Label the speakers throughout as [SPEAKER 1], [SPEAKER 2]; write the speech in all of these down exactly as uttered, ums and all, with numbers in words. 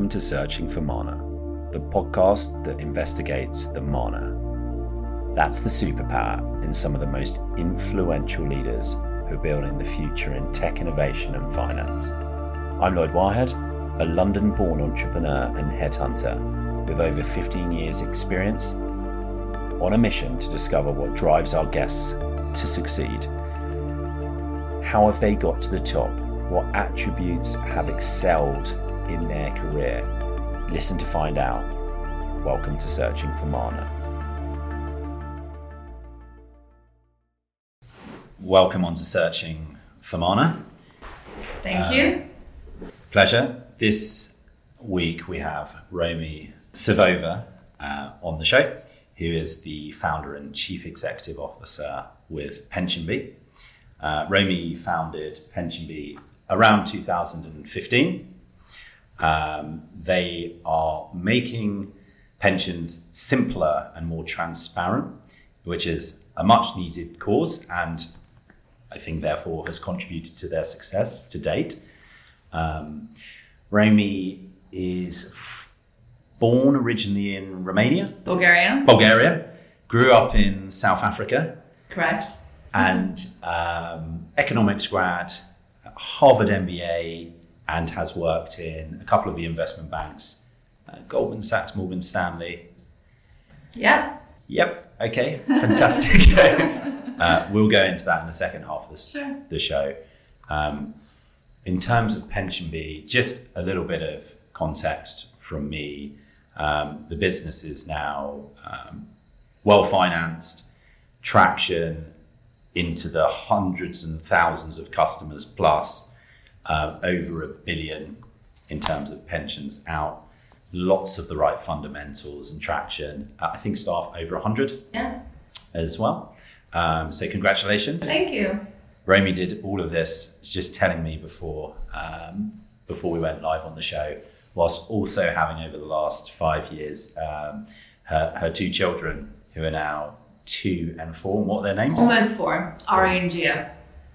[SPEAKER 1] Welcome to Searching for Mana, the podcast that investigates the Mana. That's the superpower in some of the most influential leaders who are building the future in tech innovation and finance. I'm Lloyd Wirehead, a London-born entrepreneur and headhunter with over fifteen years experience, on a mission to discover what drives our guests to succeed. How have they got to the top? What attributes have excelled in their career? Listen to find out. Welcome to Searching for Mana. Welcome on to Searching for Mana.
[SPEAKER 2] Thank um, you.
[SPEAKER 1] Pleasure. This week we have Romi Savova uh, on the show, who is the founder and chief executive officer with PensionBee. Uh, Romi founded PensionBee around two thousand fifteen. Um, they are making pensions simpler and more transparent, which is a much needed cause, and I think therefore has contributed to their success to date. Um, Romi is f- born originally in Romania.
[SPEAKER 2] Bulgaria.
[SPEAKER 1] Bulgaria. Grew up in South Africa.
[SPEAKER 2] Correct.
[SPEAKER 1] And um, economics grad, Harvard M B A, and has worked in a couple of the investment banks, uh, Goldman Sachs, Morgan Stanley.
[SPEAKER 2] Yeah.
[SPEAKER 1] Yep. Okay. Fantastic. uh, we'll go into that in the second half of this,
[SPEAKER 2] sure.
[SPEAKER 1] the show. Um, in terms of PensionBee, just a little bit of context from me. Um, the business is now um, well-financed, traction into the hundreds and thousands of customers plus, uh, over a billion in terms of pensions out, lots of the right fundamentals and traction. Uh, I think staff over one hundred
[SPEAKER 2] yeah.
[SPEAKER 1] as well. Um, so congratulations.
[SPEAKER 2] Thank you.
[SPEAKER 1] Romi did all of this, just telling me before um, before we went live on the show, whilst also having over the last five years um, her, her two children who are now two and four. What are their names?
[SPEAKER 2] Almost four. Ari and Gia.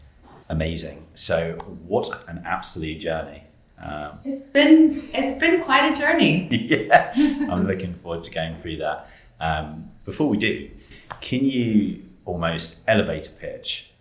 [SPEAKER 1] Amazing. So what an absolute journey. Um,
[SPEAKER 2] it's been it's been quite a journey.
[SPEAKER 1] Yeah, I'm looking forward to going through that. Um, before we do, can you almost elevator pitch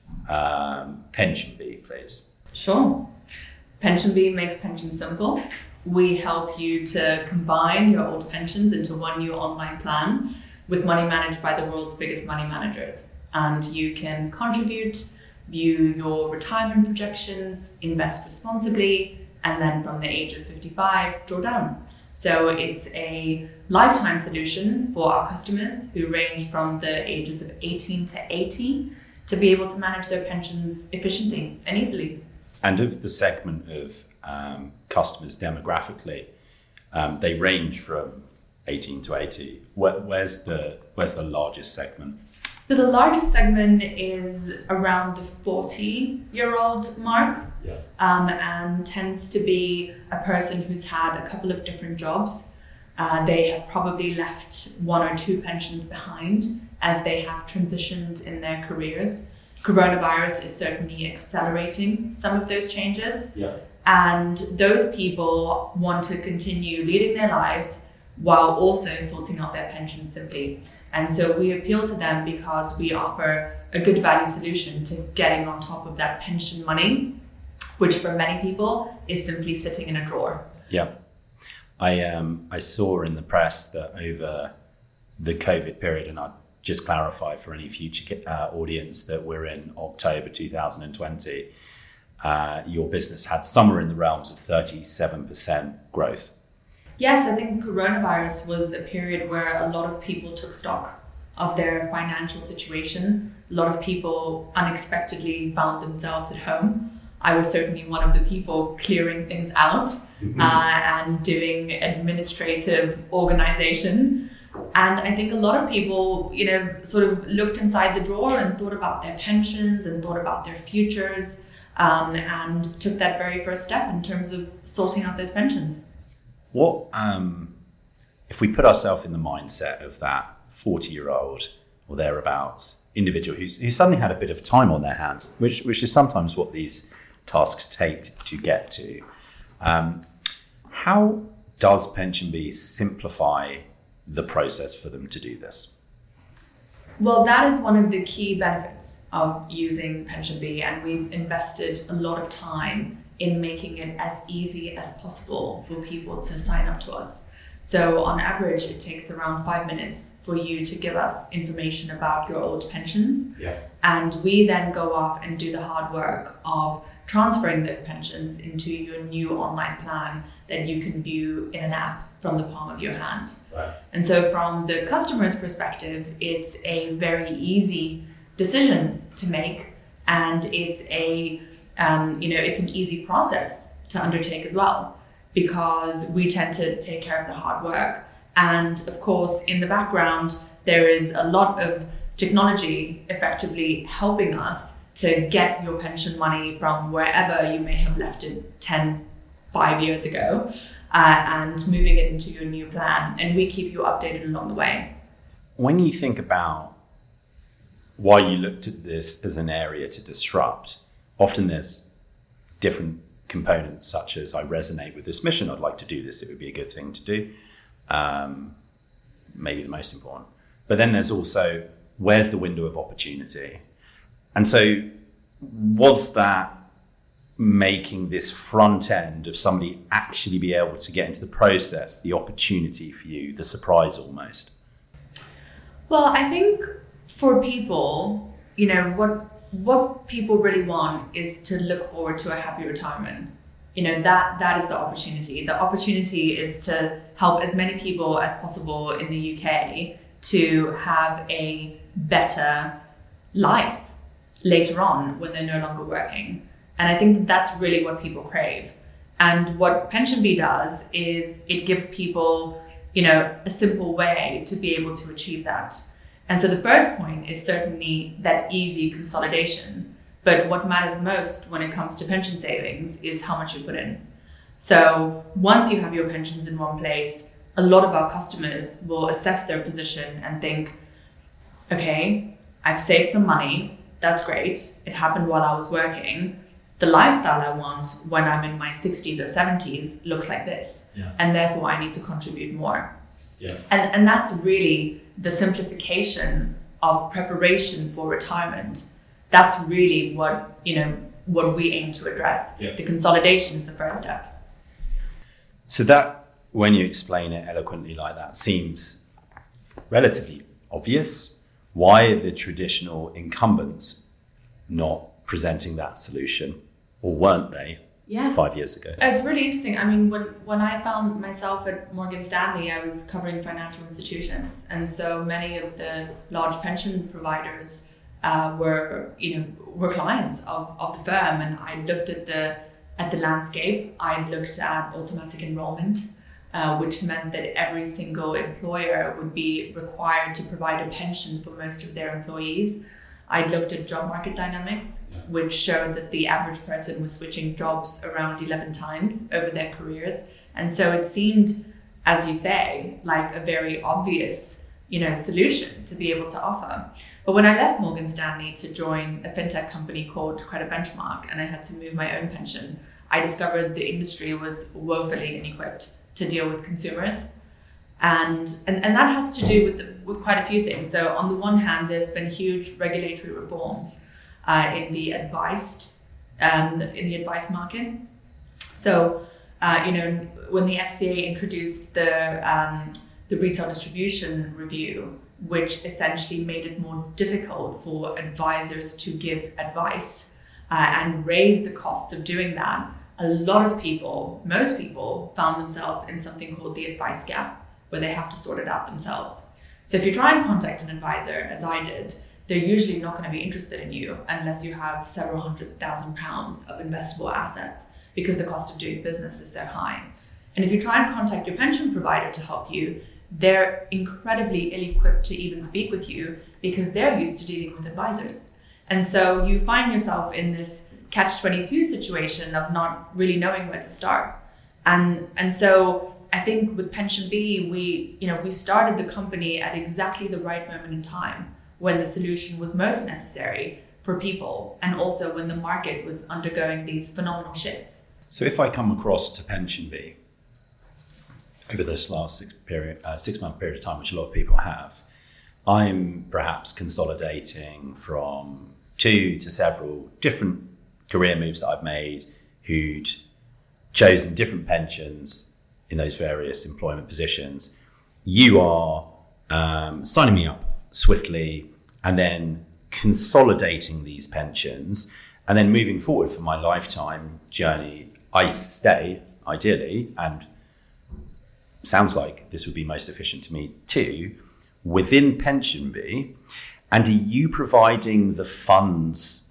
[SPEAKER 1] um, PensionBee, please?
[SPEAKER 2] Sure. PensionBee makes pensions simple. We help you to combine your old pensions into one new online plan with money managed by the world's biggest money managers. And you can contribute, view your retirement projections, invest responsibly, and then from the age of fifty-five, draw down. So it's a lifetime solution for our customers who range from the ages of eighteen to eighty to be able to manage their pensions efficiently and easily.
[SPEAKER 1] And of the segment of um, customers demographically, um, they range from eighteen to eighty. Where, where's the where's the largest segment?
[SPEAKER 2] So the largest segment is around the forty-year-old mark,
[SPEAKER 1] yeah.
[SPEAKER 2] um, and tends to be a person who's had a couple of different jobs. Uh, they have probably left one or two pensions behind as they have transitioned in their careers. Coronavirus is certainly accelerating some of those changes.
[SPEAKER 1] Yeah.
[SPEAKER 2] And those people want to continue leading their lives while also sorting out their pensions simply. And so we appeal to them because we offer a good value solution to getting on top of that pension money, which for many people is simply sitting in a drawer.
[SPEAKER 1] Yeah. I um I saw in the press that over the COVID period, and I'll just clarify for any future uh, audience that we're in October two thousand twenty, uh, your business had somewhere in the realms of thirty-seven percent growth.
[SPEAKER 2] Yes, I think coronavirus was a period where a lot of people took stock of their financial situation. A lot of people unexpectedly found themselves at home. I was certainly one of the people clearing things out mm-hmm. uh, and doing administrative organization. And I think a lot of people, you know, sort of looked inside the drawer and thought about their pensions and thought about their futures um, and took that very first step in terms of sorting out those pensions.
[SPEAKER 1] What, um, if we put ourselves in the mindset of that forty-year-old or thereabouts individual who's, who suddenly had a bit of time on their hands, which which is sometimes what these tasks take to get to, um, how does PensionBee simplify the process for them to do this?
[SPEAKER 2] Well, that is one of the key benefits of using PensionBee, and we've invested a lot of time in making it as easy as possible for people to sign up to us. So on average, it takes around five minutes for you to give us information about your old pensions.
[SPEAKER 1] Yeah.
[SPEAKER 2] And we then go off and do the hard work of transferring those pensions into your new online plan that you can view in an app from the palm of your hand.
[SPEAKER 1] Right.
[SPEAKER 2] And so from the customer's perspective, it's a very easy decision to make, and it's a um, you know it's an easy process to undertake as well, because we tend to take care of the hard work. And of course, in the background, there is a lot of technology effectively helping us to get your pension money from wherever you may have left it ten, five years ago, uh, and moving it into your new plan. And we keep you updated along the way.
[SPEAKER 1] When you think about why you looked at this as an area to disrupt, often there's different components such as, I resonate with this mission, I'd like to do this, it would be a good thing to do. Um, maybe the most important. But then there's also, where's the window of opportunity? And so was that making this front end of somebody actually be able to get into the process, the opportunity for you, the surprise almost?
[SPEAKER 2] Well, I think for people, you know, what what people really want is to look forward to a happy retirement. You know, that that is the opportunity. The opportunity is to help as many people as possible in the U K to have a better life later on when they're no longer working. And I think that that's really what people crave. And what PensionBee does is it gives people, you know, a simple way to be able to achieve that. And so the first point is certainly that easy consolidation. But what matters most when it comes to pension savings is how much you put in. So once you have your pensions in one place, a lot of our customers will assess their position and think, okay, I've saved some money. That's great. It happened while I was working. The lifestyle I want when I'm in my sixties or seventies looks like this.
[SPEAKER 1] Yeah.
[SPEAKER 2] And therefore I need to contribute more.
[SPEAKER 1] Yeah.
[SPEAKER 2] And, and that's really the simplification of preparation for retirement. That's really what, you know, what we aim to address.
[SPEAKER 1] Yeah.
[SPEAKER 2] The consolidation is the first step.
[SPEAKER 1] So that, when you explain it eloquently like that, seems relatively obvious. Why are the traditional incumbents not presenting that solution, or weren't they
[SPEAKER 2] Yeah.
[SPEAKER 1] five years ago?
[SPEAKER 2] It's really interesting. I mean, when, when I found myself at Morgan Stanley, I was covering financial institutions. And so many of the large pension providers uh, were, you know, were clients of, of the firm. And I looked at the, at the landscape. I looked at automatic enrollment, uh, which meant that every single employer would be required to provide a pension for most of their employees. I looked at job market dynamics, which showed that the average person was switching jobs around eleven times over their careers. And so it seemed, as you say, like a very obvious, you know, solution to be able to offer. But when I left Morgan Stanley to join a fintech company called Credit Benchmark, and I had to move my own pension, I discovered the industry was woefully inequipped to deal with consumers. And, and and that has to do with the, with quite a few things. So on the one hand, there's been huge regulatory reforms uh, in the advised um, in the advice market. So uh, you know, when the F C A introduced the um, the retail distribution review, which essentially made it more difficult for advisors to give advice uh, and raise the costs of doing that, a lot of people, most people, found themselves in something called the advice gap, where they have to sort it out themselves. So if you try and contact an advisor, as I did, they're usually not going to be interested in you unless you have several hundred thousand pounds of investable assets, because the cost of doing business is so high. And if you try and contact your pension provider to help you, they're incredibly ill-equipped to even speak with you because they're used to dealing with advisors. And so you find yourself in this catch twenty-two situation of not really knowing where to start. And, and so I think with PensionBee, we, you know, we started the company at exactly the right moment in time when the solution was most necessary for people, and also when the market was undergoing these phenomenal shifts.
[SPEAKER 1] So if I come across to PensionBee, over this last six period, uh, six month period of time, which a lot of people have, I'm perhaps consolidating from two to several different career moves that I've made, who'd chosen different pensions in those various employment positions. You are um, signing me up swiftly and then consolidating these pensions, and then moving forward for my lifetime journey, I stay ideally, and sounds like this would be most efficient to me too, within PensionBee. And are you providing the funds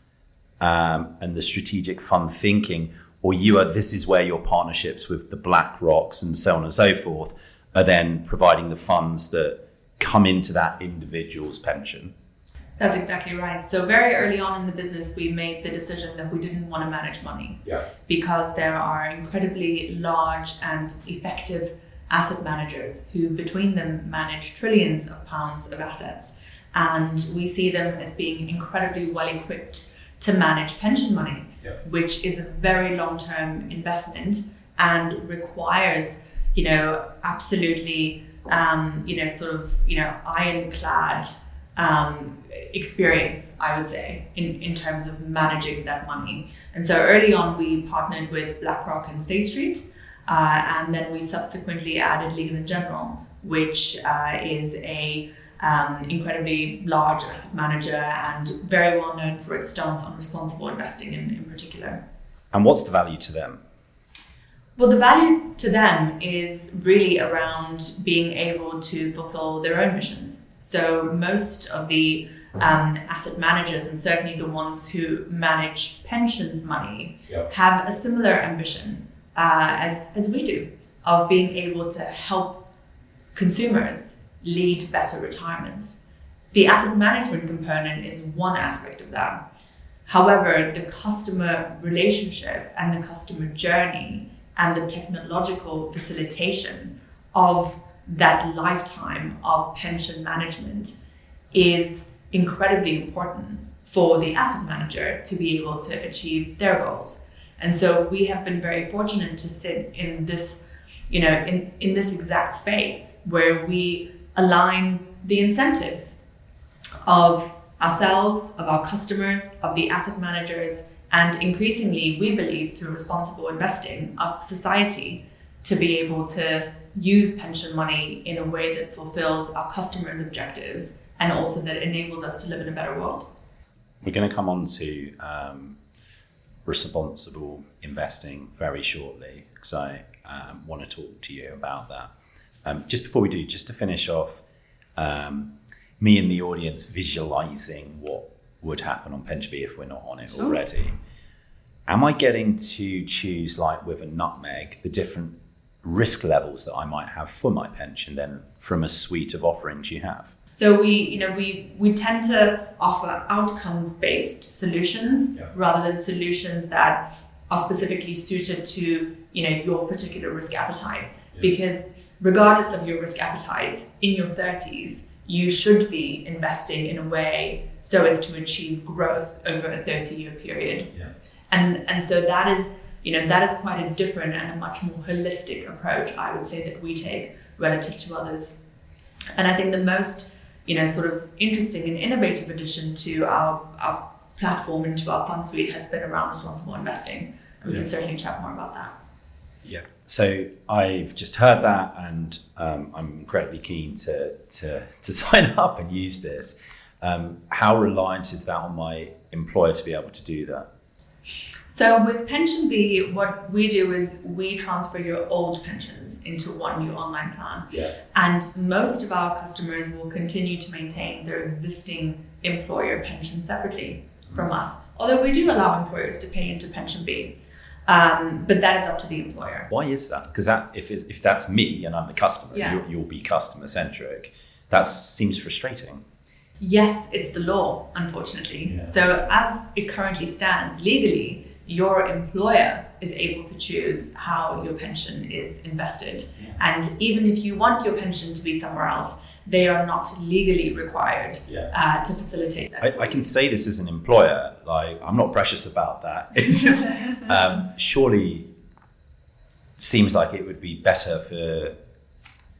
[SPEAKER 1] um, and the strategic fund thinking, or you are, this is where your partnerships with the BlackRocks and so on and so forth are then providing the funds that come into that individual's pension?
[SPEAKER 2] That's exactly right. So very early on in the business, we made the decision that we didn't want to manage money,
[SPEAKER 1] yeah.
[SPEAKER 2] because there are incredibly large and effective asset managers who between them manage trillions of pounds of assets. And we see them as being incredibly well equipped to manage pension money,
[SPEAKER 1] yeah.
[SPEAKER 2] which is a very long-term investment and requires, you know, absolutely, um, you know, sort of, you know, ironclad um, experience, I would say, in, in terms of managing that money. And so early on, we partnered with BlackRock and State Street, uh, and then we subsequently added Legal & General, which uh, is a um, incredibly large asset manager and very well known for its stance on responsible investing in, in particular.
[SPEAKER 1] And what's the value to them?
[SPEAKER 2] Well, the value to them is really around being able to fulfill their own missions. So most of the um, asset managers, and certainly the ones who manage pensions money,
[SPEAKER 1] yep.
[SPEAKER 2] have a similar ambition uh, as, as we do, of being able to help consumers lead better retirements. The asset management component is one aspect of that. However, the customer relationship and the customer journey and the technological facilitation of that lifetime of pension management is incredibly important for the asset manager to be able to achieve their goals. And so we have been very fortunate to sit in this, you know, in, in this exact space where we align the incentives of ourselves, of our customers, of the asset managers, and increasingly, we believe, through responsible investing, of society to be able to use pension money in a way that fulfills our customers' objectives and also that enables us to live in a better world.
[SPEAKER 1] We're going to come on to um, responsible investing very shortly, because I um, want to talk to you about that. Um, just before we do, just to finish off, um, me and the audience visualizing what would happen on PensionBee if we're not on it sure. already. Am I getting to choose, like with a nutmeg, the different risk levels that I might have for my pension then from a suite of offerings you have?
[SPEAKER 2] So we, you know, we, we tend to offer outcomes-based solutions yeah. rather than solutions that are specifically suited to, you know, your particular risk appetite. Yeah. Because regardless of your risk appetite, in your thirties, you should be investing in a way so as to achieve growth over a thirty-year period.
[SPEAKER 1] Yeah.
[SPEAKER 2] And and so that is, you know, that is quite a different and a much more holistic approach, I would say, that we take relative to others. And I think the most, you know, sort of interesting and innovative addition to our, our platform and to our fund suite has been around responsible investing. And we yeah. can certainly chat more about that.
[SPEAKER 1] Yeah. So I've just heard that, and um, I'm incredibly keen to, to to sign up and use this. Um, how reliant is that on my employer to be able to do that?
[SPEAKER 2] So with PensionBee, what we do is we transfer your old pensions into one new online plan.
[SPEAKER 1] Yeah.
[SPEAKER 2] And most of our customers will continue to maintain their existing employer pension separately mm-hmm. from us. Although we do allow employers to pay into PensionBee. Um, but that is up to the employer.
[SPEAKER 1] Why is that? Because that, if it, if that's me and I'm the customer,
[SPEAKER 2] yeah.
[SPEAKER 1] you'll, you'll be customer centric. That seems frustrating.
[SPEAKER 2] Yes, it's the law, unfortunately.
[SPEAKER 1] Yeah.
[SPEAKER 2] So as it currently stands legally, your employer is able to choose how your pension is invested.
[SPEAKER 1] Yeah.
[SPEAKER 2] And even if you want your pension to be somewhere else, they are not legally required
[SPEAKER 1] yeah.
[SPEAKER 2] uh, to facilitate that.
[SPEAKER 1] I, I can say this as an employer, like I'm not precious about that. It's just um, surely seems like it would be better for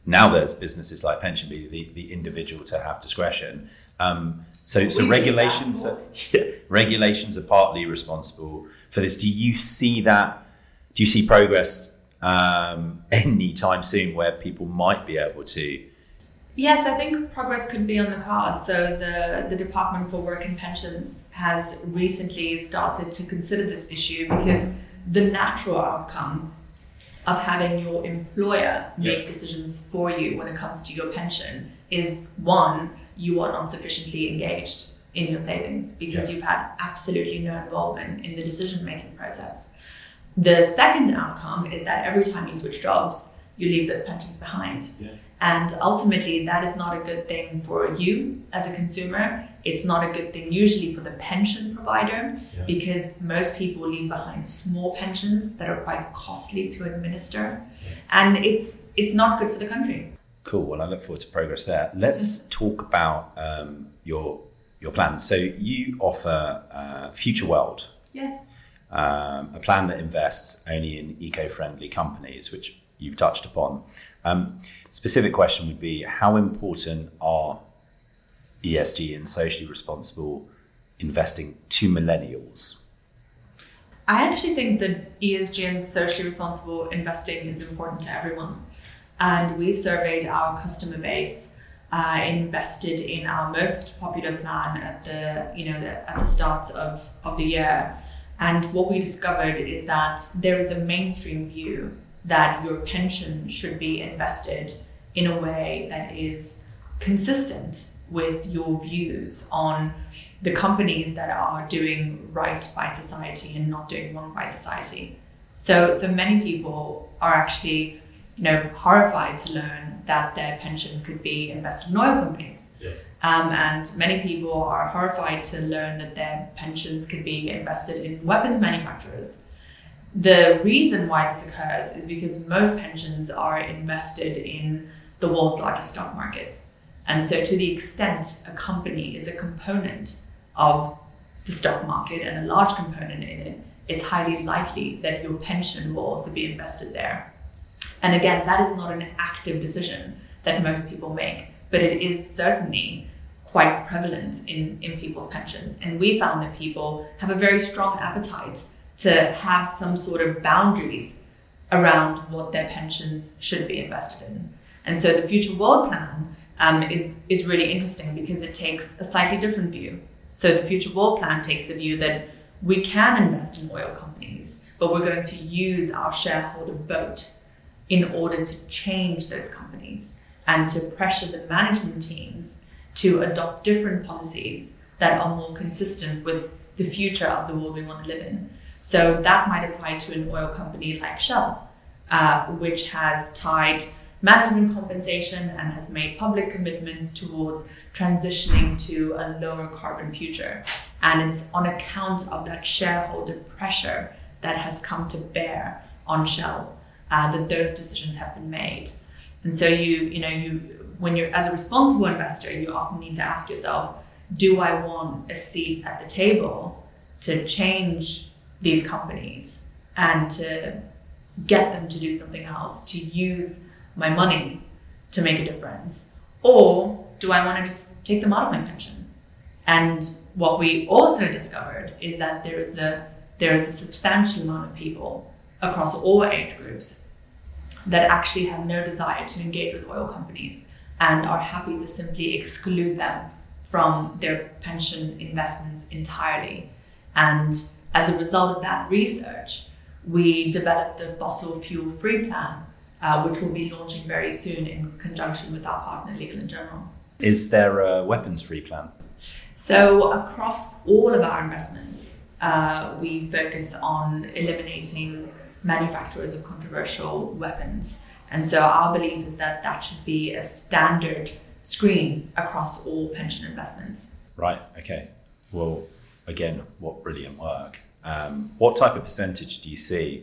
[SPEAKER 1] Now there's businesses like PensionBee, the, the individual to have discretion. Um, so so
[SPEAKER 2] We
[SPEAKER 1] regulations
[SPEAKER 2] that,
[SPEAKER 1] are, yeah, regulations are partly responsible for this. Do you see that? Do you see progress um, anytime soon where people might be able to?
[SPEAKER 2] Yes, I think progress could be on the cards. So the, the Department for Work and Pensions has recently started to consider this issue because the natural outcome of having your employer make
[SPEAKER 1] yeah.
[SPEAKER 2] decisions for you when it comes to your pension is, one, you are not sufficiently engaged in your savings because
[SPEAKER 1] yeah.
[SPEAKER 2] you've had absolutely no involvement in the decision-making process. The second outcome is that every time you switch jobs, you leave those pensions behind.
[SPEAKER 1] Yeah.
[SPEAKER 2] And ultimately, that is not a good thing for you as a consumer. It's not a good thing usually for the pension provider
[SPEAKER 1] yeah.
[SPEAKER 2] because most people leave behind small pensions that are quite costly to administer.
[SPEAKER 1] Yeah.
[SPEAKER 2] And it's it's not good for the country.
[SPEAKER 1] Cool. Well, I look forward to progress there. Let's talk about um, your your plans. So you offer uh, Future World.
[SPEAKER 2] Yes.
[SPEAKER 1] Um, a plan that invests only in eco-friendly companies, which you've touched upon. Um, specific question would be, how important are E S G and socially responsible investing to millennials?
[SPEAKER 2] I actually think that E S G and socially responsible investing is important to everyone. And we surveyed our customer base, uh, invested in our most popular plan at the, you know, the, at the start of, of the year. And what we discovered is that there is a mainstream view that your pension should be invested in a way that is consistent with your views on the companies that are doing right by society and not doing wrong by society. So, so many people are actually, you know, horrified to learn that their pension could be invested in oil companies.
[SPEAKER 1] Yeah.
[SPEAKER 2] Um, and many people are horrified to learn that their pensions could be invested in weapons manufacturers. The reason why this occurs is because most pensions are invested in the world's largest stock markets. And so to the extent a company is a component of the stock market and a large component in it, it's highly likely that your pension will also be invested there. And again, that is not an active decision that most people make, but it is certainly quite prevalent in, in people's pensions. And we found that people have a very strong appetite to have some sort of boundaries around what their pensions should be invested in. And so the Future World Plan um, is, is really interesting because it takes a slightly different view. So the Future World Plan takes the view that we can invest in oil companies, but we're going to use our shareholder vote in order to change those companies and to pressure the management teams to adopt different policies that are more consistent with the future of the world we want to live in. So that might apply to an oil company like Shell, uh, which has tied management compensation and has made public commitments towards transitioning to a lower carbon future. And it's on account of that shareholder pressure that has come to bear on Shell uh, that those decisions have been made. And so you, you know, you when you're as a responsible investor, you often need to ask yourself, do I want a seat at the table to change these companies and to get them to do something else, to use my money to make a difference? Or do I want to just take them out of my pension? And what we also discovered is that there is a there is a substantial amount of people across all age groups that actually have no desire to engage with oil companies and are happy to simply exclude them from their pension investments entirely. And as a result of that research, we developed the Fossil Fuel Free Plan, uh, which will be launching very soon in conjunction with our partner Legal and General.
[SPEAKER 1] Is there a weapons-free plan?
[SPEAKER 2] So across all of our investments, uh, we focus on eliminating manufacturers of controversial weapons. And so our belief is that that should be a standard screen across all pension investments.
[SPEAKER 1] Right, okay. Well, again, what brilliant work. Um, what type of percentage do you see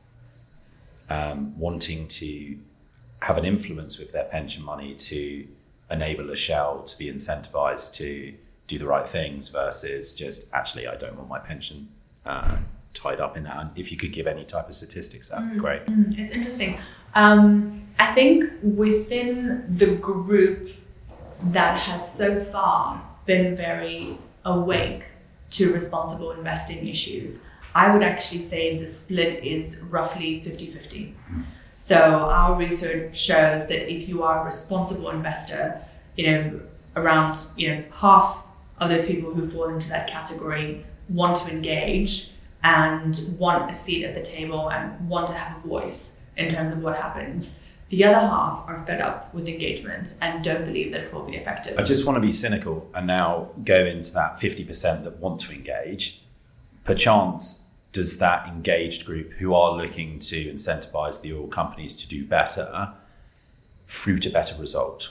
[SPEAKER 1] um, wanting to have an influence with their pension money to enable a Shell to be incentivized to do the right things versus just, actually, I don't want my pension uh, tied up in that. And if you could give any type of statistics, that'd be great.
[SPEAKER 2] Mm, it's interesting. Um, I think within the group that has so far been very awake to responsible investing issues, I would actually say the split is roughly fifty-fifty. So our research shows that if you are a responsible investor, you know, around, you know, half of those people who fall into that category want to engage and want a seat at the table and want to have a voice in terms of what happens. The other half are fed up with engagement and don't believe that it will be effective.
[SPEAKER 1] I just want to be cynical and now go into that fifty percent that want to engage. Perchance, does that engaged group who are looking to incentivize the oil companies to do better fruit a better result?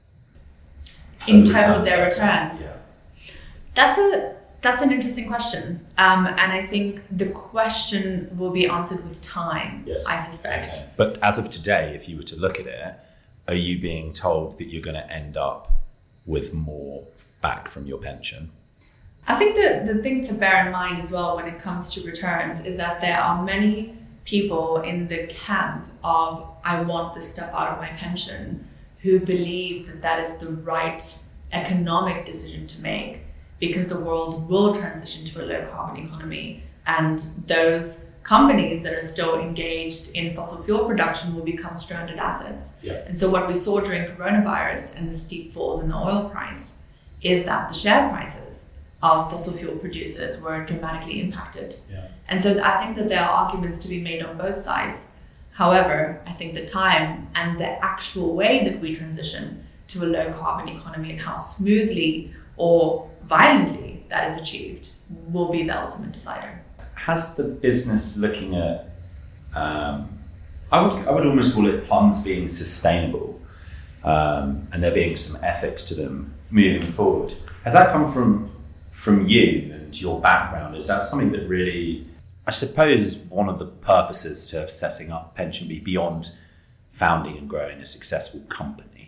[SPEAKER 2] In terms of their returns?
[SPEAKER 1] Yeah.
[SPEAKER 2] That's a that's an interesting question. Um, and I think the question will be answered with time,
[SPEAKER 1] Yes.
[SPEAKER 2] I suspect.
[SPEAKER 1] Okay. But as of today, if you were to look at it, are you being told that you're going to end up with more back from your pension?
[SPEAKER 2] I think the, the thing to bear in mind as well when it comes to returns is that there are many people in the camp of I want this stuff out of my pension who believe that that is the right economic decision to make because the world will transition to a low carbon economy and those companies that are still engaged in fossil fuel production will become stranded assets.
[SPEAKER 1] Yeah.
[SPEAKER 2] And so what we saw during coronavirus and the steep falls in the oil price is that the share prices of fossil fuel producers were dramatically impacted.
[SPEAKER 1] Yeah.
[SPEAKER 2] And so I think that there are arguments to be made on both sides. However, I think the time and the actual way that we transition to a low carbon economy and how smoothly or violently that is achieved will be the ultimate decider.
[SPEAKER 1] Has the business looking at, um, I would I would almost call it funds being sustainable um, and there being some ethics to them moving forward. Has that come from from you and your background? Is that something that really, I suppose one of the purposes to setting up PensionBee beyond founding and growing a successful company?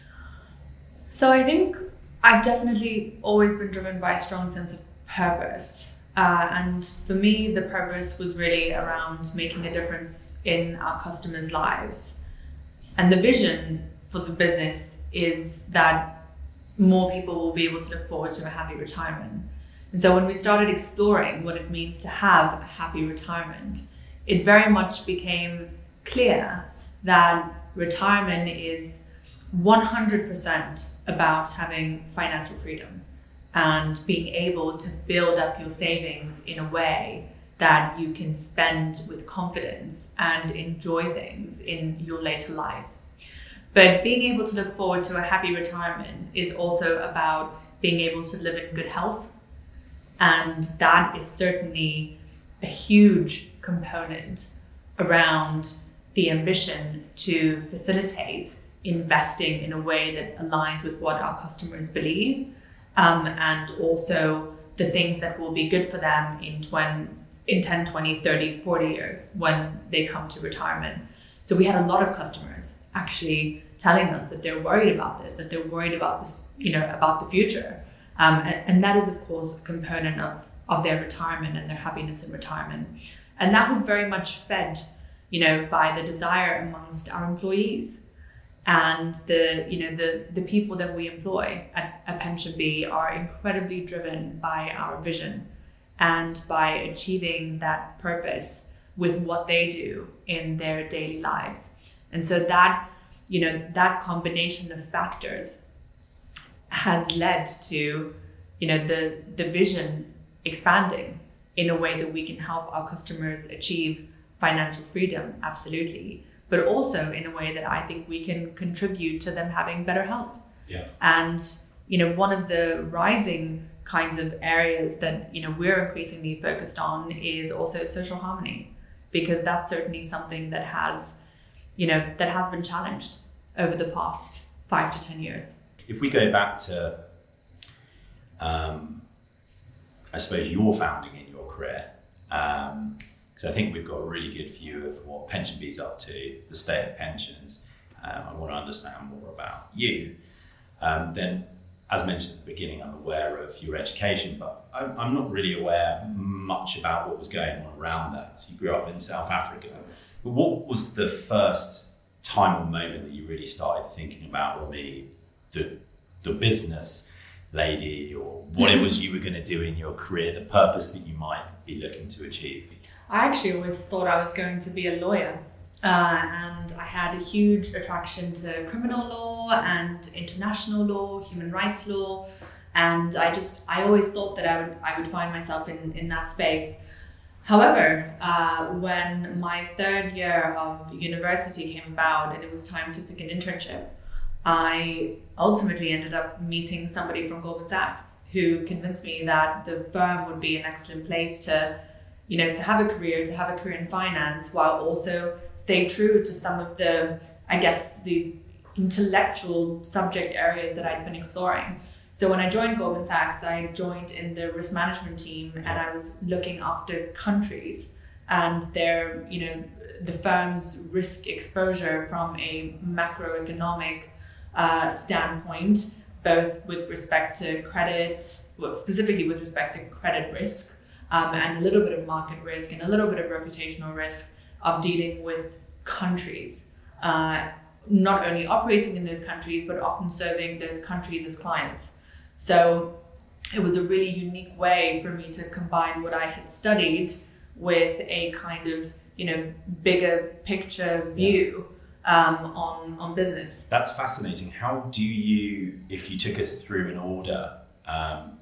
[SPEAKER 2] So I think I've definitely always been driven by a strong sense of purpose. Uh, and for me, the purpose was really around making a difference in our customers' lives. And the vision for the business is that more people will be able to look forward to a happy retirement. And so when we started exploring what it means to have a happy retirement, it very much became clear that retirement is one hundred percent about having financial freedom and being able to build up your savings in a way that you can spend with confidence and enjoy things in your later life. But being able to look forward to a happy retirement is also about being able to live in good health. And that is certainly a huge component around the ambition to facilitate investing in a way that aligns with what our customers believe, um, and also the things that will be good for them in, twenty, in ten, twenty, thirty, forty years when they come to retirement. So we had a lot of customers actually telling us that they're worried about this, that they're worried about this, you know, about the future. Um, and, and that is, of course, a component of, of their retirement and their happiness in retirement. And that was very much fed, you know, by the desire amongst our employees. And the, you know, the, the people that we employ at, at PensionBee are incredibly driven by our vision and by achieving that purpose with what they do in their daily lives. And so that, you know, that combination of factors has led to, you know, the, the vision expanding in a way that we can help our customers achieve financial freedom, absolutely, but also in a way that I think we can contribute to them having better health.
[SPEAKER 1] Yeah.
[SPEAKER 2] And, you know, one of the rising kinds of areas that, you know, we're increasingly focused on is also social harmony, because that's certainly something that has, you know, that has been challenged over the past five to ten years.
[SPEAKER 1] If we go back to, um, I suppose, your founding in your career, um, because I think we've got a really good view of what PensionBee's up to, the state of pensions. Um, I want to understand more about you. Um, then as mentioned at the beginning, I'm aware of your education, but I'm, I'm not really aware much about what was going on around that. So you grew up in South Africa. But what was the first time or moment that you really started thinking about, Romy, the, the business lady, or what it was you were going to do in your career, the purpose that you might be looking to achieve?
[SPEAKER 2] I actually always thought I was going to be a lawyer. Uh, and I had a huge attraction to criminal law and international law, human rights law. And I just, I always thought that I would, I would find myself in, in that space. However, uh, when my third year of university came about and it was time to pick an internship, I ultimately ended up meeting somebody from Goldman Sachs who convinced me that the firm would be an excellent place to, you know, to have a career, to have a career in finance, while also stay true to some of the, I guess, the intellectual subject areas that I'd been exploring. So when I joined Goldman Sachs, I joined in the risk management team, and I was looking after countries and their, you know, the firm's risk exposure from a macroeconomic uh, standpoint, both with respect to credit, well, specifically with respect to credit risk, um, and a little bit of market risk and a little bit of reputational risk of dealing with countries, uh, not only operating in those countries, but often serving those countries as clients. So it was a really unique way for me to combine what I had studied with a kind of, you know, bigger picture view um, on, on business.
[SPEAKER 1] That's fascinating. How do you, if you took us through an order, um,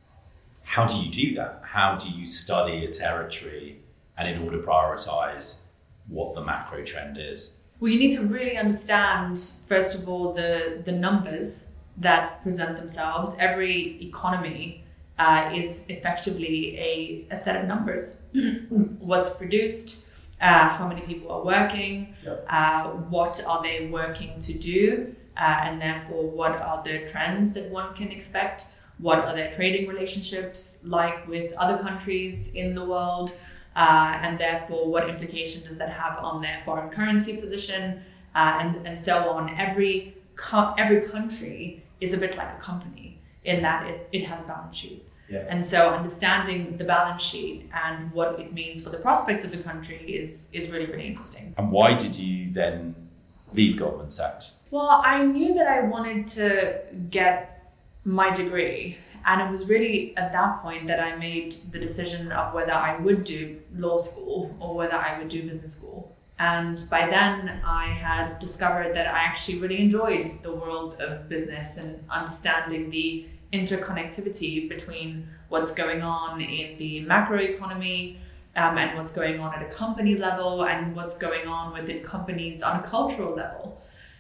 [SPEAKER 1] how do you do that? How do you study a territory and in order prioritize what the macro trend is?
[SPEAKER 2] Well, you need to really understand, first of all, the, the numbers that present themselves. Every economy uh, is effectively a, a set of numbers. What's produced, uh, how many people are working, yep. uh, what are they working to do, uh, and therefore what are the trends that one can expect, what are their trading relationships like with other countries in the world, Uh, and therefore what implication does that have on their foreign currency position, uh, and, and so on. Every co- every country is a bit like a company in that it, it has a balance sheet. Yeah. And so understanding the balance sheet and what it means for the prospect of the country is, is really, really interesting.
[SPEAKER 1] And why did you then leave Goldman Sachs?
[SPEAKER 2] Well, I knew that I wanted to get my degree. And it was really at that point that I made the decision of whether I would do law school or whether I would do business school. And by then I had discovered that I actually really enjoyed the world of business and understanding the interconnectivity between what's going on in the macroeconomy um, and what's going on at a company level and what's going on within companies on a cultural level.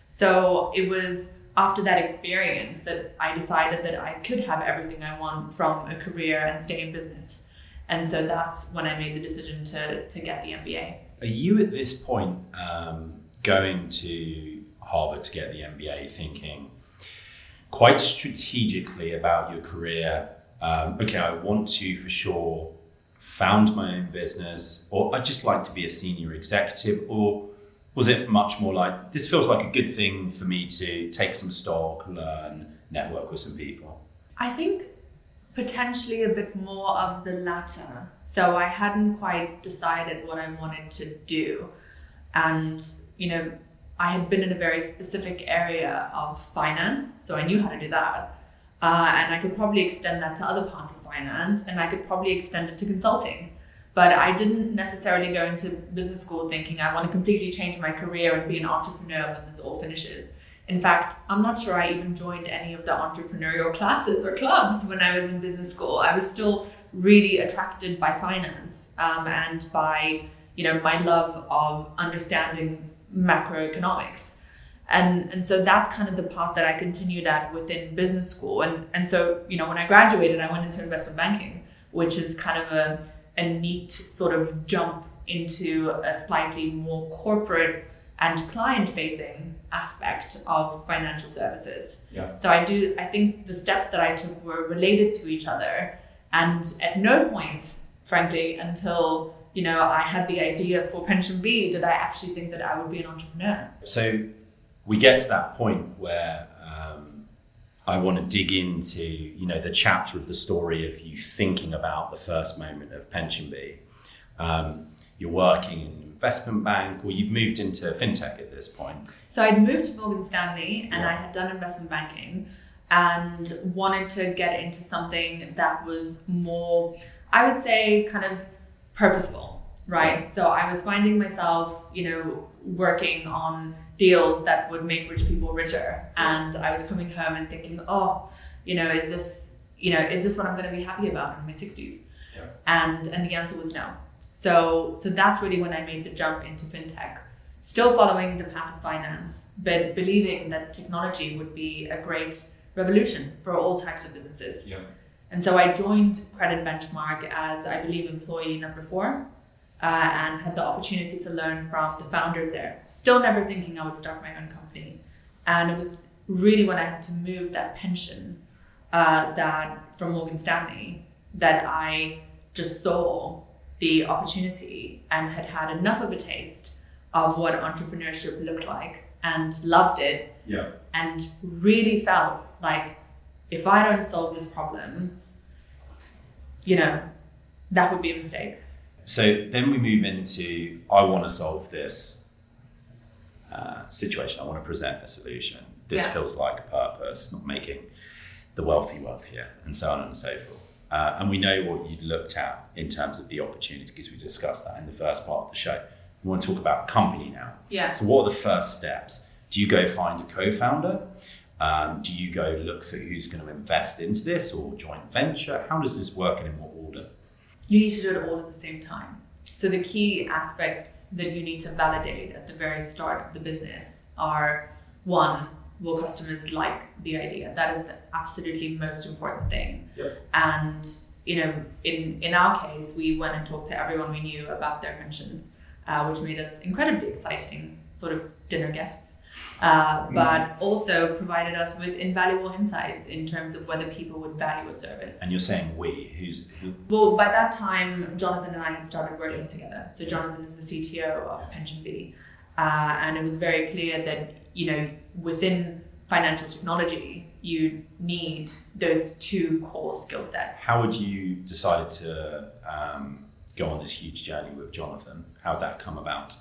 [SPEAKER 2] So it was after that experience that I decided that I could have everything I want from a career and stay in business. And so that's when I made the decision to, to get the M B A.
[SPEAKER 1] Are you at this point um, going to Harvard to get the M B A thinking quite strategically about your career? Um, okay, I want to for sure found my own business, or I'd just like to be a senior executive, or was it much more like, this feels like a good thing for me to take some stock, learn, network with some people?
[SPEAKER 2] I think potentially a bit more of the latter. So I hadn't quite decided what I wanted to do. And, you know, I had been in a very specific area of finance, so I knew how to do that. Uh, and I could probably extend that to other parts of finance, and I could probably extend it to consulting. But I didn't necessarily go into business school thinking I want to completely change my career and be an entrepreneur when this all finishes. In fact, I'm not sure I even joined any of the entrepreneurial classes or clubs when I was in business school. I was still really attracted by finance um, and by, you know, my love of understanding macroeconomics. And and so that's kind of the path that I continued at within business school. And, and so, you know, when I graduated, I went into investment banking, which is kind of a a neat sort of jump into a slightly more corporate and client-facing aspect of financial services. Yeah. So I do, I think the steps that I took were related to each other. And at no point, frankly, until, you know, I had the idea for PensionBee, did I actually think that I would be an entrepreneur.
[SPEAKER 1] So we get to that point where um, I want to dig into, you know, the chapter of the story of you thinking about the first moment of PensionBee. Um, you're working in an investment bank, or you've moved into fintech at this point.
[SPEAKER 2] So I'd moved to Morgan Stanley and
[SPEAKER 1] Yeah.
[SPEAKER 2] I had done investment banking and wanted to get into something that was more, I would say, kind of purposeful, right? So I was finding myself, you know, working on deals that would make rich people richer. And I was coming home and thinking, oh, you know, is this, you know, is this what I'm going to be happy about in my sixties?
[SPEAKER 1] Yeah.
[SPEAKER 2] And and the answer was no. So so that's really when I made the jump into fintech, still following the path of finance, but believing that technology would be a great revolution for all types of businesses.
[SPEAKER 1] Yeah.
[SPEAKER 2] And so I joined Credit Benchmark as, I believe, employee number four, uh, and had the opportunity to learn from the founders there. Still never thinking I would start my own company. And it was really when I had to move that pension uh, that from Morgan Stanley that I just saw the opportunity and had had enough of a taste of what entrepreneurship looked like and loved it.
[SPEAKER 1] Yeah.
[SPEAKER 2] And really felt like if I don't solve this problem, you know, that would be a mistake.
[SPEAKER 1] So then we move into, I want to solve this uh, situation. I want to present a solution. This
[SPEAKER 2] Yeah.
[SPEAKER 1] feels like a purpose, not making the wealthy wealthier, and so on and so forth. Uh, and we know what you'd looked at in terms of the opportunity, because we discussed that in the first part of the show. We want to talk about company now.
[SPEAKER 2] Yeah.
[SPEAKER 1] So what are the first steps? Do you go find a co-founder? Um, do you go look for who's going to invest into this, or joint venture? How does this work and in what order?
[SPEAKER 2] You need to do it all at the same time. So the key aspects that you need to validate at the very start of the business are, one, will customers like the idea? That is the absolutely most important thing.
[SPEAKER 1] Yep.
[SPEAKER 2] And, you know, in, in our case, we went and talked to everyone we knew about their pension, uh, which made us incredibly exciting sort of dinner guests. Uh, but also provided us with invaluable insights in terms of whether people would value a service.
[SPEAKER 1] And you're saying we, who's who?
[SPEAKER 2] Well, by that time, Jonathan and I had started working together. So Jonathan is the C T O of PensionBee. Uh, and it was very clear that, you know, within financial technology, you need those two core skill sets.
[SPEAKER 1] How would you decide to um, go on this huge journey with Jonathan? How would that come about?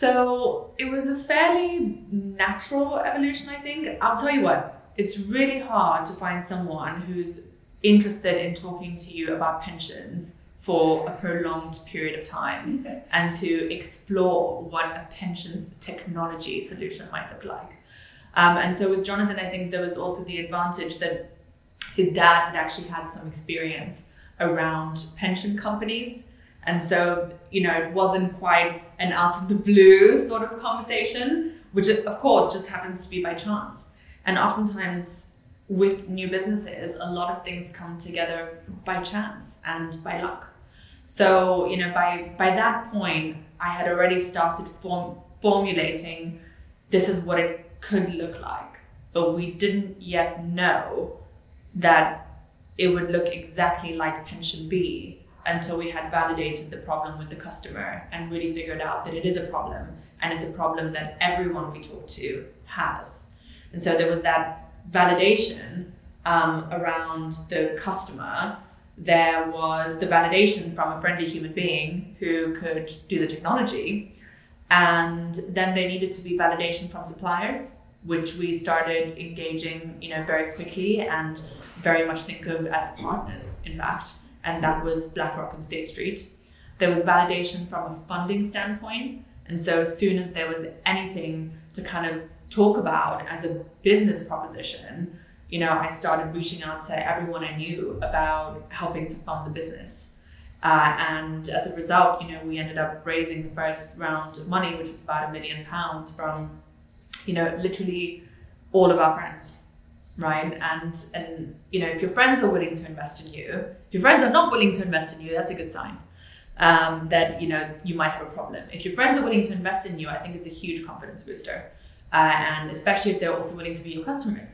[SPEAKER 2] So it was a fairly natural evolution, I think. I'll tell you what, it's really hard to find someone who's interested in talking to you about pensions for a prolonged period of time and to explore what a pensions technology solution might look like. Um, and so with Jonathan, I think there was also the advantage that his dad had actually had some experience around pension companies. And so, you know, it wasn't quite an out of the blue sort of conversation, which of course just happens to be by chance. And oftentimes with new businesses, a lot of things come together by chance and by luck. So, you know, by, by that point, I had already started form, formulating this is what it could look like, but we didn't yet know that it would look exactly like PensionBee until we had validated the problem with the customer and really figured out that it is a problem, and it's a problem that everyone we talk to has. And so there was that validation um, around the customer. There was the validation from a friendly human being who could do the technology. And then there needed to be validation from suppliers, which we started engaging, you know, very quickly and very much think of as partners, in fact. And that was BlackRock and State Street. There was validation from a funding standpoint. And so as soon as there was anything to kind of talk about as a business proposition, you know, I started reaching out to everyone I knew about helping to fund the business. Uh, and as a result, you know, we ended up raising the first round of money, which was about a million pounds from, you know, literally all of our friends. Right. And, and, you know, if your friends are willing to invest in you, if your friends are not willing to invest in you, that's a good sign um, that, you know, you might have a problem. If your friends are willing to invest in you, I think it's a huge confidence booster. Uh, and especially if they're also willing to be your customers,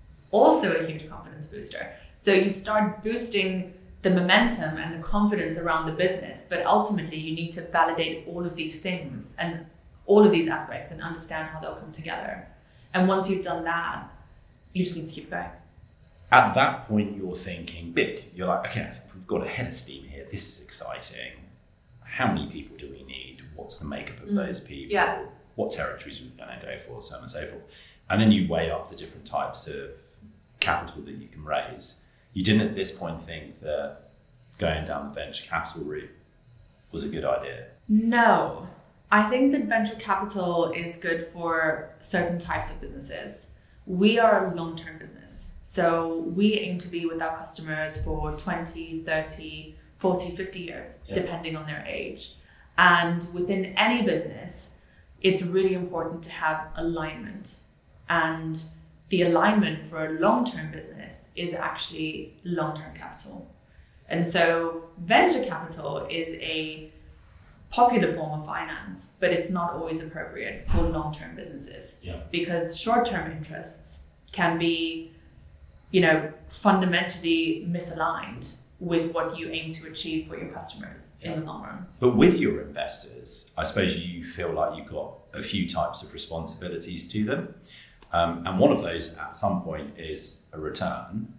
[SPEAKER 2] also a huge confidence booster. So you start boosting the momentum and the confidence around the business, but ultimately you need to validate all of these things and all of these aspects and understand how they'll come together. And once you've done that, you just need to keep going.
[SPEAKER 1] At that point, you're thinking big. You're like, okay, we've got a head of steam here. This is exciting. How many people do we need? What's the makeup of mm. those people?
[SPEAKER 2] Yeah.
[SPEAKER 1] What territories we're going to go for, so on and so forth. And then you weigh up the different types of capital that you can raise. You didn't at this point think that going down the venture capital route was a good idea?
[SPEAKER 2] No. I think that venture capital is good for certain types of businesses. We are a long-term business. So we aim to be with our customers for twenty, thirty, forty, fifty years, yeah. depending on their age. And within any business, it's really important to have alignment. And the alignment for a long-term business is actually long-term capital. And so venture capital is a popular form of finance, but it's not always appropriate for long-term businesses.
[SPEAKER 1] Yeah.
[SPEAKER 2] Because short-term interests can be, you know, fundamentally misaligned with what you aim to achieve for your customers yeah. in the long run.
[SPEAKER 1] But with your investors, I suppose you feel like you've got a few types of responsibilities to them. Um, and one of those at some point is a return.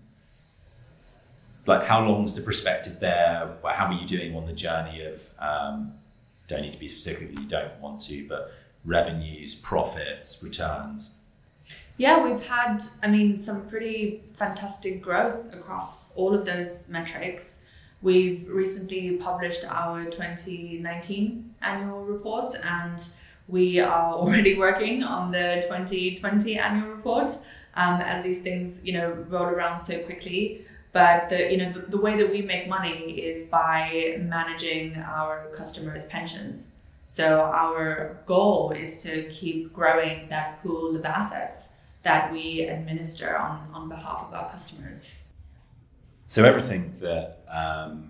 [SPEAKER 1] Like, how long's the perspective there? How are you doing on the journey of, um, don't need to be specific if you don't want to, but revenues, profits, returns?
[SPEAKER 2] Yeah, we've had, I mean, some pretty fantastic growth across all of those metrics. We've recently published our twenty nineteen annual reports, and we are already working on the twenty twenty annual report, um, as these things, you know, roll around so quickly. But the, you know, the, the way that we make money is by managing our customers' pensions. So our goal is to keep growing that pool of assets that we administer on, on behalf of our customers.
[SPEAKER 1] So everything that um,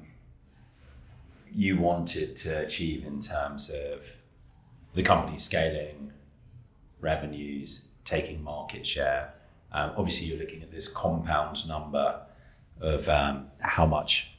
[SPEAKER 1] you wanted to achieve in terms of the company scaling, revenues, taking market share, um, obviously you're looking at this compound number of um, how much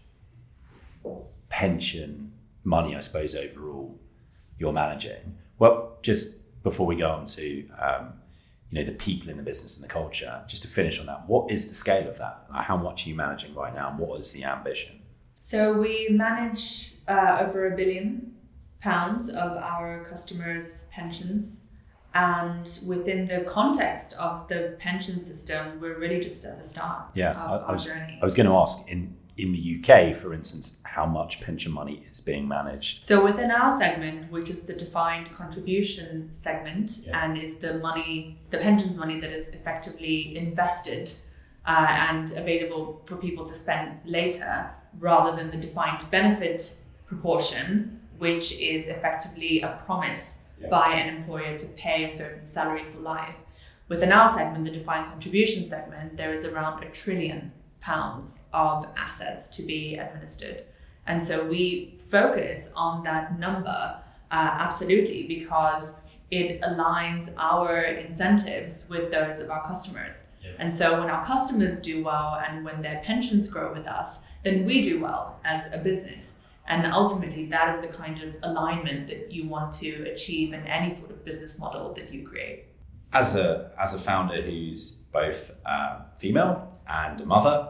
[SPEAKER 1] pension money, I suppose, overall you're managing. Well, just before we go on to um, you know, the people in the business and the culture, just to finish on that, what is the scale of that? How much are you managing right now, and what is the ambition?
[SPEAKER 2] So we manage uh, over a billion pounds of our customers' pensions. And within the context of the pension system, we're really just at the start
[SPEAKER 1] yeah,
[SPEAKER 2] of
[SPEAKER 1] I, I
[SPEAKER 2] our
[SPEAKER 1] was,
[SPEAKER 2] journey.
[SPEAKER 1] I was going to ask, in, in the U K, for instance, how much pension money is being managed?
[SPEAKER 2] So within our segment, which is the defined contribution segment,
[SPEAKER 1] yeah.
[SPEAKER 2] and is the money, the pensions money that is effectively invested uh, and available for people to spend later, rather than the defined benefit proportion, which is effectively a promise yeah. by an employer to pay a certain salary for life. Within our segment, the defined contribution segment, there is around a trillion pounds of assets to be administered. And so we focus on that number, uh, absolutely, because it aligns our incentives with those of our customers.
[SPEAKER 1] Yeah.
[SPEAKER 2] And so when our customers do well and when their pensions grow with us, then we do well as a business. And ultimately, that is the kind of alignment that you want to achieve in any sort of business model that you create.
[SPEAKER 1] As a as a founder who's both uh, female and a mother,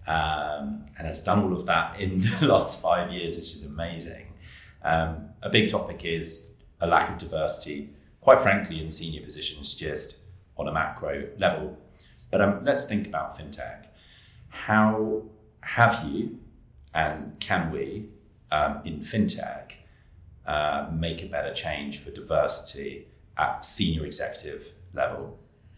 [SPEAKER 1] um, and has done all of that in the last five years, which is amazing, um, a big topic is a lack of diversity, quite frankly, in senior positions, just on a macro level. But um, let's think about fintech. How have you, and can we, um, in fintech, uh, make a better change for diversity at senior executive level?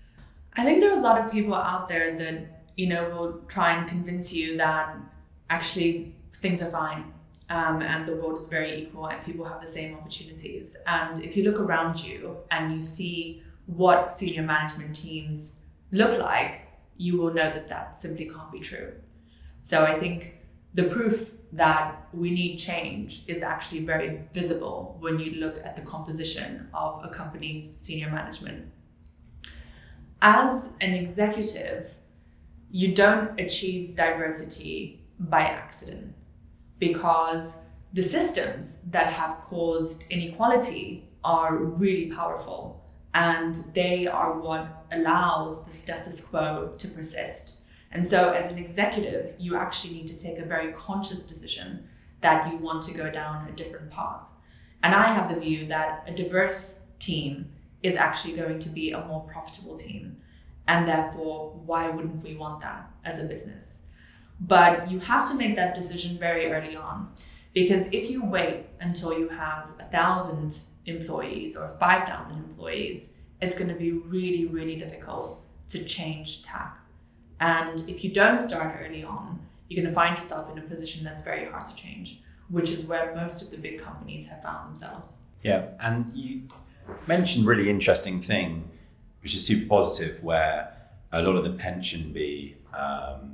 [SPEAKER 2] I think there are a lot of people out there that, you know, will try and convince you that actually things are fine, um, and the world is very equal and people have the same opportunities. And if you look around you and you see what senior management teams look like, you will know that that simply can't be true. So I think the proof that we need change is actually very visible when you look at the composition of a company's senior management. As an executive, you don't achieve diversity by accident, because the systems that have caused inequality are really powerful, and they are what allows the status quo to persist. And so as an executive, you actually need to take a very conscious decision that you want to go down a different path. And I have the view that a diverse team is actually going to be a more profitable team. And therefore, why wouldn't we want that as a business? But you have to make that decision very early on, because if you wait until you have a thousand employees or five thousand employees, it's going to be really, really difficult to change tack. And if you don't start early on, you're going to find yourself in a position that's very hard to change, which is where most of the big companies have found themselves.
[SPEAKER 1] Yeah, and you mentioned a really interesting thing, which is super positive, where a lot of the PensionBee um,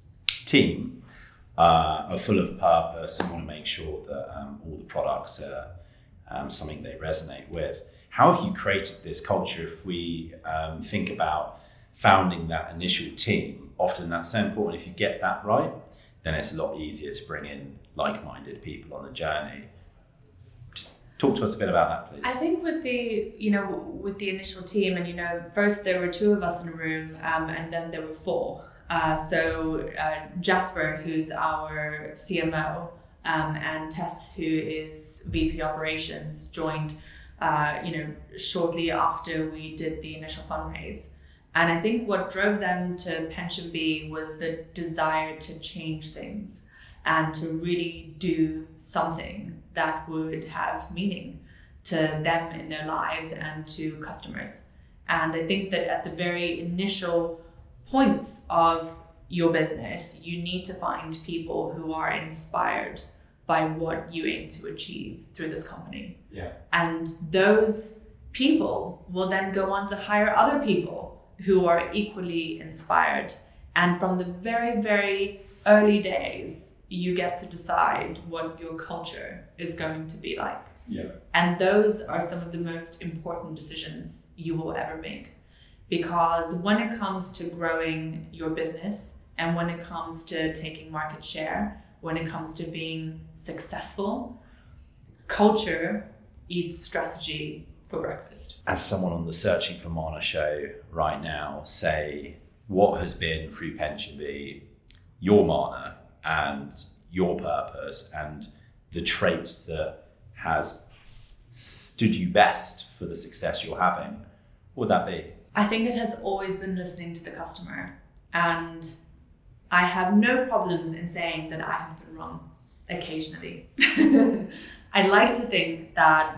[SPEAKER 1] team uh, are full of purpose and want to make sure that um, all the products are um, something they resonate with. How have you created this culture? If we um, think about founding that initial team, often that's so important. If you get that right, then it's a lot easier to bring in like-minded people on the journey. Just talk to us a bit about that, please.
[SPEAKER 2] I think with the, you know, with the initial team, and you know, first there were two of us in a room, um, and then there were four. Uh, so uh, Jasper, who's our C M O, um, and Tess, who is V P Operations, joined, uh, you know, shortly after we did the initial fundraise. And I think what drove them to PensionBee was the desire to change things and to really do something that would have meaning to them in their lives and to customers. And I think that at the very initial points of your business, you need to find people who are inspired by what you aim to achieve through this company.
[SPEAKER 1] Yeah.
[SPEAKER 2] And those people will then go on to hire other people who are equally inspired. And from the very, very early days, you get to decide what your culture is going to be like.
[SPEAKER 1] Yeah.
[SPEAKER 2] And those are some of the most important decisions you will ever make. Because when it comes to growing your business, and when it comes to taking market share, when it comes to being successful, culture eats strategy for breakfast.
[SPEAKER 1] As someone on the Searching for Mana show right now, say what has been through PensionBee your mana and your purpose and the trait that has stood you best for the success you're having, what would that be?
[SPEAKER 2] I think it has always been listening to the customer, and I have no problems in saying that I have been wrong occasionally. I'd like to think that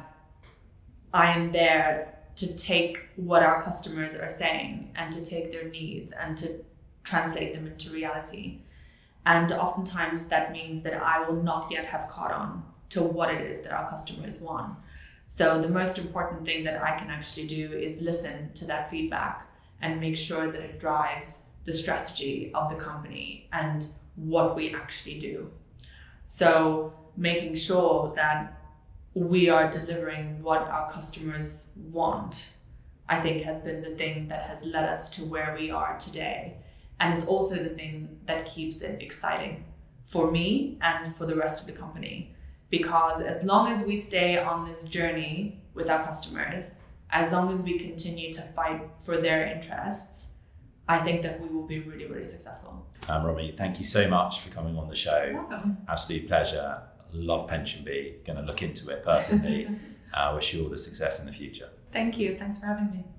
[SPEAKER 2] I am there to take what our customers are saying and to take their needs and to translate them into reality. And oftentimes that means that I will not yet have caught on to what it is that our customers want. So the most important thing that I can actually do is listen to that feedback and make sure that it drives the strategy of the company and what we actually do. So making sure that we are delivering what our customers want, I think has been the thing that has led us to where we are today. And it's also the thing that keeps it exciting for me and for the rest of the company. Because as long as we stay on this journey with our customers, as long as we continue to fight for their interests, I think that we will be really, really successful.
[SPEAKER 1] Um, Romy, thank you so much for coming on the show.
[SPEAKER 2] You're welcome.
[SPEAKER 1] Absolute pleasure. Love PensionBee. Going to look into it personally. I uh, wish you all the success in the future.
[SPEAKER 2] Thank you. Thanks for having me.